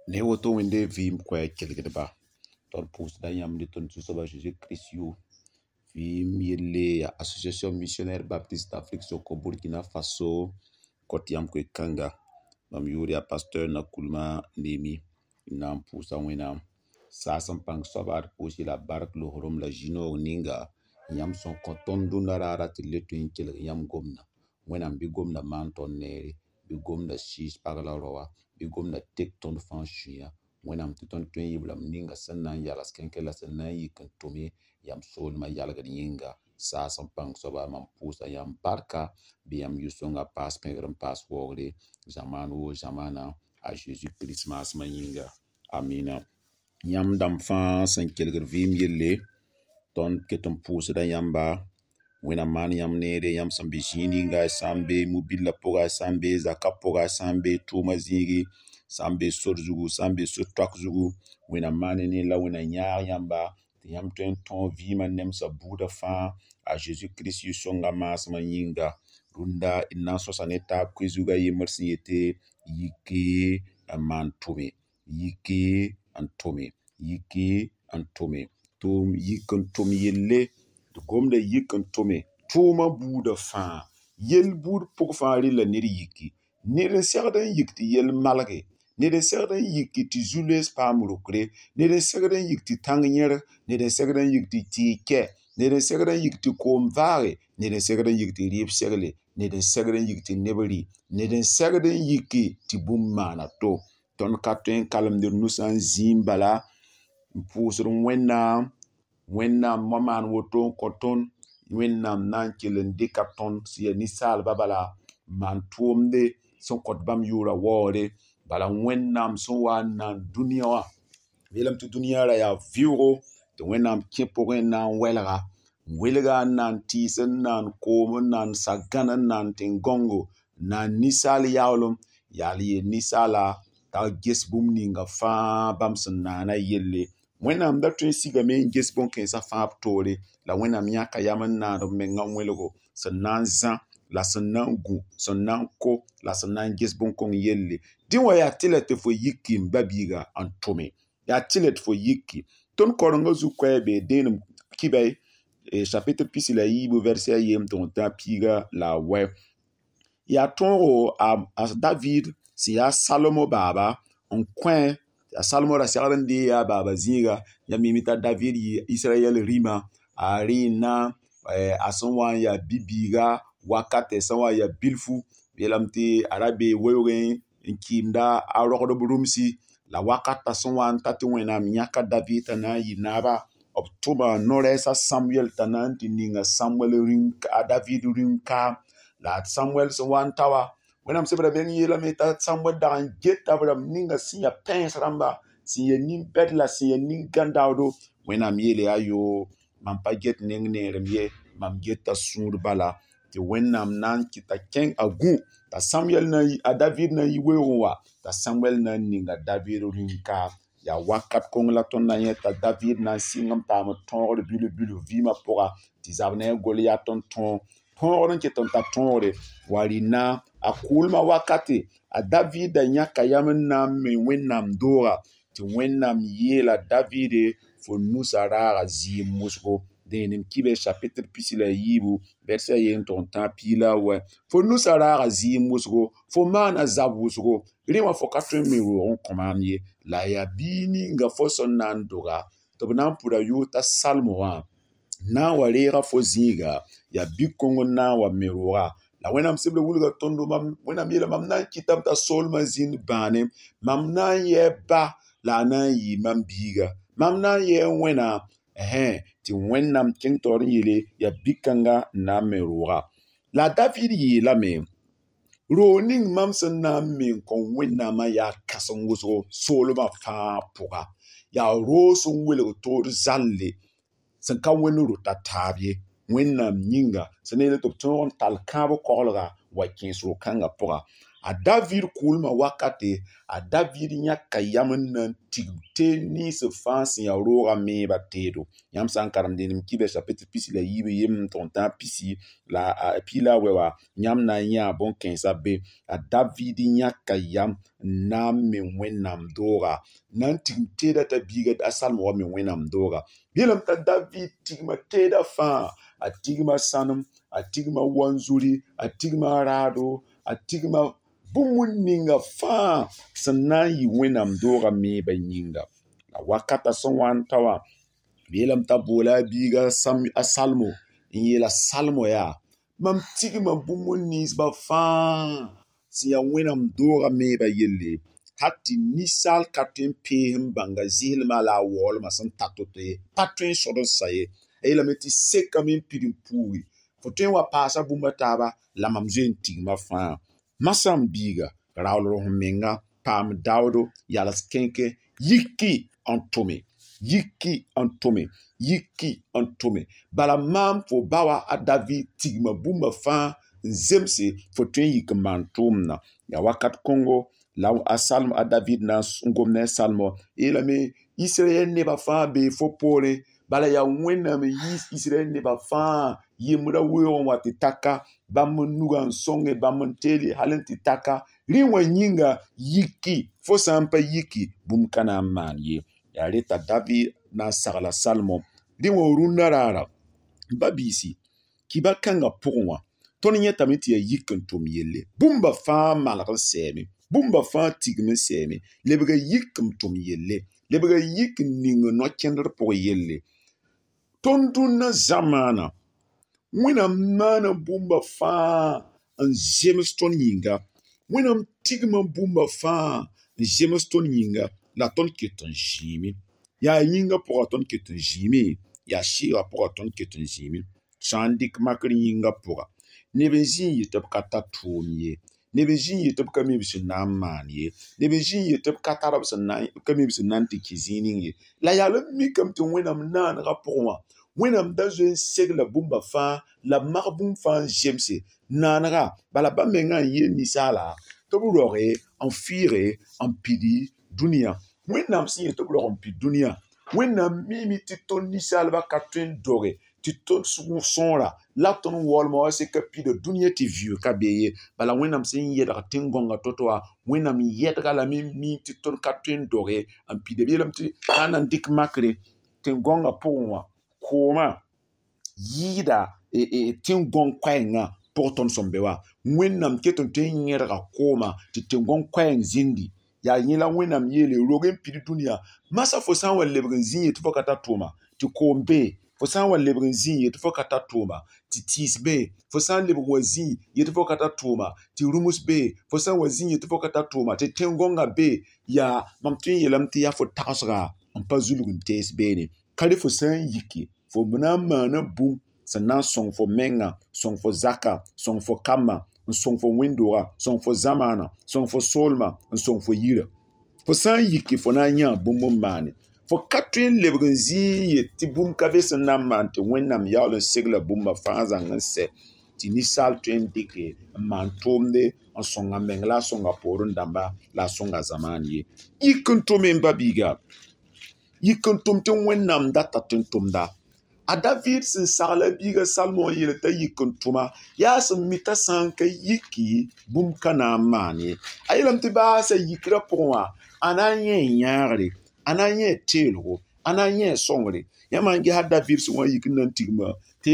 ne woto wende vim kwa kelgedba ton pus da yam de ton soba Jésus Christ yo vim yelle ya association missionnaire baptiste d'Afrique soko Burkina Faso kot yam kwe kanga mam yuri ya pasteur na kulma nemi nam pusa wena sa pang soba pusi la barak lo horom la jino ninga yam son konton dunara ratiletu inkel yam gomna wena bi gomna manton neri bi gomna shis pagala rowa bi gomna tek ton fanshuya wena mtuton tun yiblam ninga sannan yalas kenkela sannan yikan tumi yam sol ma yalga yinga sa pang soba mam pusa yam barka bi yam yusonga pas pengram pas wogre zaman wo zamana a Jésus Christmas ma yinga amina yam dam fa san kelgr vim yelle ton keton pusa da yamba wena man yam nere yam sambe jini nga sambe mobile poga sambe zakapoga sambe tuma zigi sambe sorzugu sambe sotrak zugu wena man ne la wena nyaar yamba yam ton vima nem sa buda fa a Jésus Christ yusonga mas ma yinga runda inna sosaneta kwizuga yemersi yete yiki man tumi yiki antome yiki antome tum yikon tum yelle de gomda yikon tome tuma buda fa yel bud pok fa ri la nir yiki nir segdan yikti yel malge nir segdan yikti ti zules pamrukre nir segdan yikti tangnyer nir segdan yikti tike nir segdan yikti komvare nir segdan yikti rib segle nir segdan yikti nebri nir segdan yiki ti bum mana to ton katwen kalamdir nusan zimbala pusur wennam maman woton koton wennam nan kilen dikaton siya nisal babala man tuomde son kot bam yura wore bala wennam son wa nan dunia wa yelam tu dunia ra ya viuro to wennam keporen nan welga nan tisen nan komo nan sagana nan tingongo nan nisal yawlum yali nisala ta gesbum ninga fa bamsen nana yelle wennam da tun siga men gesbon ken sa fa tore la wennam yaka yaman na do men ngam welgo sanan zan la sanan gu sanan ko la sanan gesbon kon yelle din wa ya tilete fo yiki mbabiga antome ya tilete fo yiki ton korongo zu kwebe denum kibay chapitre pisi la yibu verset yem ton ta piga la we ya tongo a David si ya Salomo baba on coin ya Salomo ra sarande ya baba zinga ya mimita David yi Israel rima arina asonwa ya bibiga wakate sanwa ya bilfu belamti arabe woyen nkimda arokdo burumsi la wakata sonwa tati wena myaka David na yinaba October Noresa Samuel tananti ninga Samuel rinka David rinka la Samuel so wan tawa wenam sebra ben yela meta Samuel dan geta bram ninga sinya pens ramba sinya nin bedla sinya nin gandawdo wenam yele ayo mam pa get ningne remye mam geta sur bala te wenam nan kita ken agu ta Samuel na a David na yiwewa ta Samuel na ninga David rinka ya wakat kong la ton na yeta David na singam ta mo ton bilu vima pora ti zabne Goliath ton tonron ke ton ta tonre warina a kulma wakati a David nyaka yamen na me wennam dora ti wennam yela David fo nusara zi musgo denim kibe chapitre pisila yibu verset yen ton ta pila we fo nusara zi musgo fo mana zabusgo rima fo katwen me on komamye la ya bini nga fo son nan dora to nan pura yuta salmo wa na warera fo ziga ya bikongo na wa meroa la wenam sible wulga tondo mam wenam yela mam nan kitam ta sol mazin bane mam nan ye ba la nan yi mam biga mam nan ye wena ti wenam kentor yele ya bikanga na meroa la David yi la me roning mam san na min kon wenam ya kasongo so ma fa poga ya rosun wele to zalle san ka wenuru ta tabye wennam nyinga sanele to ton tal kabo kolga wa kinso kanga poga a David kulma wakate a David nyaka yamen nan tigte ni se fansi ya roga me batedo yam san karam denim kibe chapitre pisi la yibe yem ton temps pisi la pila wewa nyam na nya bon kensa be a David nyaka yam na me wenam dora nan tigte da ta biga da salmo wa me wenam dora yelam ta David tigma teda fa a tigma sanum a tigma wanzuri a tigma rado a tigma bumun ninga fa sannan yi wenam dora me ba yinga la wakata son wan tawa yelam ta bola biga sam a salmo yela salmo ya mam tigma bumun nis ba fa si ya wenam dora me ba yelle hati nisal katin pehim banga zilma la wol ma san tatote patrin sodo saye yela meti seka min pidin puri foten wa pasa bumba taba la mamzen tigma fa masam biga rawlo menga pam dawdo yala skenke yiki antome bala mam fo bawa a David tigma bumba fa zemse foten yik man tumna ya wakat Kongo la a salmo a David na ngomne salmo ela me Israel ne ba fa be fo pole bala ya wena me Israel ne ba fa yemura weon wati taka bam nuga songe bam teli halenti taka riwa nyinga yiki fo sampa yiki bum kana man ye ya reta David na sagala salmo riwa runarara babisi kiba kanga pugwa toni nyeta miti ya yikin tum yelle bumba fa malgal semi bumba fa tigme semi lebga yikim tum yelle lebga yikin ningo no kender po yelle tonduna zamana Wẽnnaam maana bũmba fãa n zems tõnd yĩnga wẽnnaam tigma bũmba fãa n zems tõnd yĩnga la tõnd ket n zĩime yaa yĩnga pʋga tõnd ket n zĩime yaa sɩɩga pʋga tõnd ket n zĩime sã n dɩk makr yĩnga pʋga neb n zĩ n yɩ tɩ b ka ta tʋʋm ye neb n zĩ n yɩ tɩ b ka mi b sẽn na n maan ye neb n zĩ n yɩ tɩ b ka tar b ka mi b sẽn na n tɩ kɩ zĩig ye la yaa la mikame tɩ wẽnnaam naanega pʋgẽ wã wẽnnaam da zoe n segla bũmba fãa la mag bũmb fãa n zemse naanega bala ba mengã n yeel ninsaala tɩ b roge n fɩɩge n pidi dũniyã wẽnnaam sẽn yetɩ b rog n pid dũniyã wẽnnaam miime tɩ tõnd ninsaalbã ka tõe n doge tɩ tõnd sõora la tõnd wɔlma wa sẽn ka pida dũniyã tɩ vɩʋ ka be ye bala wẽnnaam sẽn yɛdg tẽn-gõnga to-to wã wẽnnaam yɛdga lame miim tɩ tõnd ka tõe n doge n pida b yeelame tɩ sã n na n dɩk makre tẽn-gõngã pʋgẽ wã koomã yɩɩda tẽn-gõng koɛɛngã pʋg tõnd sẽn be wã wẽnnaam ket n tõe n yẽdga koomã tɩ tẽn-gõng koɛɛng zĩndi yaa yẽ la wẽnnaam yeele rog n pid dũniyã masã fo sã n wa lebg n zĩ ye tɩ fo ka ta tʋʋma tɩ koom bee fo sã n wa lebg n zĩ ye tɩ fo ka ta tʋʋma tɩ tɩɩs bee fo sã n lebg wa zĩ ye tɩ fo ka ta tʋʋma tɩ rũms bee fo sã n wa zĩ ye tɩ fo ka ta tʋʋma tɩ tẽn-gõngã bee yaa mam tõe n yeelame tɩ yaa fo tagsga n pa zulg n tees beene kare fo sã n yiki fo na n maana bũmb sẽn na n sõng fo menga sõng fo zaka sõng fo kambã n sõng fo wẽnd-doogã sõng fo zamaana sõng fo soolmã n sõng fo yirã fo sã n yiki fo na n yã bũmb n maane fo ka tõe n lebg n zĩ ye tɩ bũmb ka be sẽn na n maan tɩ wẽnnaam yaool n segla bũmba fãa zãng n sɛ tɩ ninsaal tõe n dɩke n maan tʋʋmde n sõnga meng la a sõnga poorẽ dãmba la a sõnga zamaan ye yik n tʋme n ba-biiga yik n tʋm tɩ wẽnnaam data tɩ n tʋmda a David sẽn sagla biiga salmo n yeel t'a yik n tʋma yaa sẽn mi t'a sã n ka yiki bũmb ka na n maan ye a yeelame tɩ baasa yikrã pʋgẽ wã a na n yẽ yãagre a na n yẽ teelgo a na n yẽ sõngre yã maan ges David sẽn wa yik n na n tigma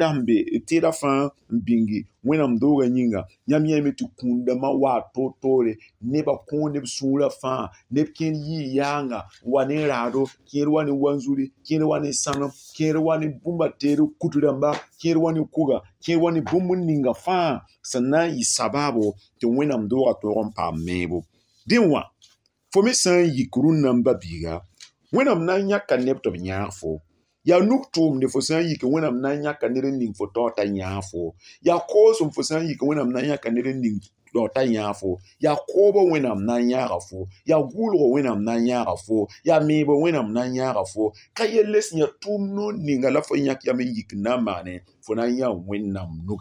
tɩɩda fãa n bĩngi wẽnnaam doogã yĩnga yãmb yẽme tɩ kũundãmbã waa toor-toore nebã kõo neb sũurã fãa neb kẽer yɩɩ yaanga wa ne raado kẽer wa ne wanzuri kẽer wa ne sãnem kẽer wa ne bũmba teer kut rãmba kẽer wa ne kuga kẽer wa ne bũmb ninga fãa sẽn na n yɩ sabaabo tɩ wẽnnaam doogã tõog n paam meebo dẽ wã fo me sã n yik rũnnãmb ba-biiga wẽnnaam na n yãka neb tɩ b yãag fo yaa nug tʋʋmde fo sã n yik wẽnnaam na n yãka ned n ning fo tao t'a yãag fo yaa koosem fo sã n yik wẽnnaam na n yãka ned n ning tao t'a yãag fo yaa koobã wẽnnaam na n yãaga fo yaa gʋʋlgã wẽnnaam na n yãaga fo yaa meebã wẽnnaam na n yãaga fo ka yelle sẽn yaa tʋʋm noog ninga la fo yãk yam n yik n na n maane fo na n yã wẽnnaam nuga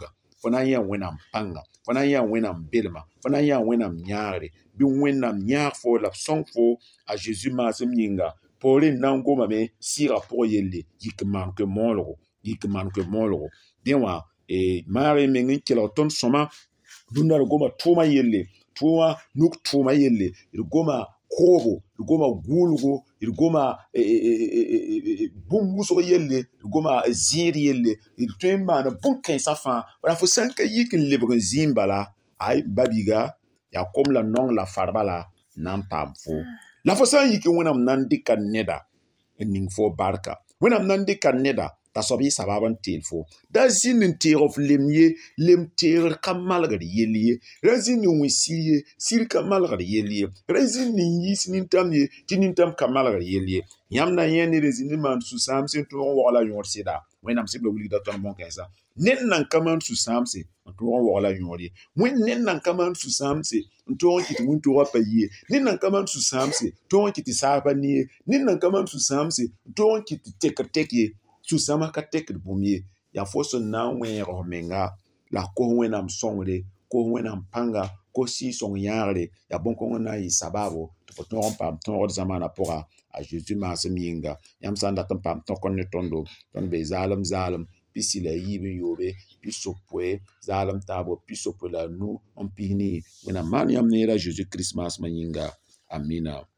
fo na n yã wẽnnaam pãnga fo na n yã wẽnnaam belma fo na n yã wẽnnaam yãagre bɩ wẽnnaam yãag fo la b sõng fo a Zeezi maasem yĩnga pore n na n gomame sɩɩga pʋgẽ yelle yik n maan koe-moolgo dẽ wã maare meng n kelg tõnd sõma dũnna d goma tʋʋma yelle tʋʋma nuk tʋʋma yelle d goma koobo d goma gʋʋlgo d goma bũmb wʋsg yelle d goma zĩid yelle d tõe n maan bõn-kãensã fãa la fo sã n ka yik n lebg n zĩig bala babiga yaa kom la nong la farba la na n paam fo la fo sã n yik wẽnnaam na n dɩka neda n ning fo barka wẽnnaam na n dɩka neda t'a soab yɩ sabab n teel fo da zĩnd n teeg f lem ye lem teegr ka malgd yell ye ra zĩnd n wẽ sir ye sir ka malgd yell ye ra zĩnd n yiis nintam ye tɩ nintam ka malgd yell ye yãmb na yẽ ned n zĩnd n maan sũ-sãamse n tõog n wagla yõor sɩda wẽnnaam sɩb la wilgda tõnd bõn-kãensã ned nan ka maan sũ-sãamse n tõog n wagla yõor ye ned nan ka maan sũ-sãamse n tõog n kɩt wĩntoogã pa yie ned nan ka maan sũ-sãamse tõog n kɩt saag pa ne ye ned nan ka maan sũ-sãamse n tõog n kɩt tekr tek ye sũ-sãamã ka tekd bũmb ye yaa fo sẽn na n wẽeg f menga la kos wẽnnaam sõngre kos wẽnnaam pãnga kos sɩɩ-sõng yãagre yaa bõn-kõng na n yɩ sabaabo tɩ fo tõog n paam tõogd zamaanã pʋga a Zeezi maasem yĩnga yãmb sã n dat n paam tõkr ne tõndo tõnd be zaalem pisi la yiib n yoobe pi-sopoe zaalem taabo pi-sopoe la nu n pis ni wẽnnaam maan yãmb neera Zeezi kirist maasmã yĩnga amina